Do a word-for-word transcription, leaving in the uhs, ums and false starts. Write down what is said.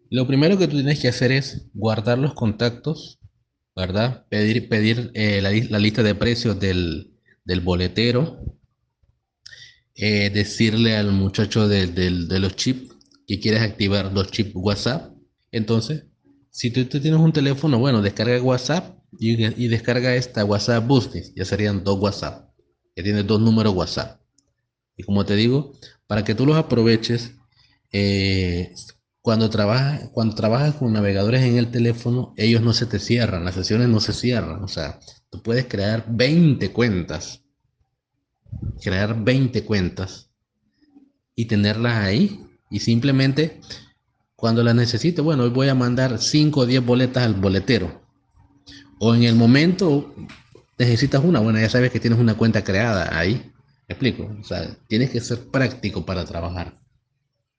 Lo primero que tú tienes que hacer es guardar los contactos, ¿verdad? Pedir, pedir eh, la, li- la lista de precios del, del boletero, eh, decirle al muchacho de, del- de los chips que quieres activar los chips WhatsApp. Entonces, si tú, tú tienes un teléfono, bueno, descarga WhatsApp y, y descarga esta WhatsApp Business, ya serían dos WhatsApp, que tienes dos números WhatsApp. Y como te digo, para que tú los aproveches, eh, cuando trabajas, cuando trabajas con navegadores en el teléfono, ellos no se te cierran, las sesiones no se cierran. O sea, tú puedes crear veinte cuentas, crear veinte cuentas y tenerlas ahí. Y simplemente cuando las necesite, bueno, hoy voy a mandar cinco o diez boletas al boletero. O en el momento necesitas una, bueno, ya sabes que tienes una cuenta creada ahí. ¿Me explico? O sea, tienes que ser práctico para trabajar.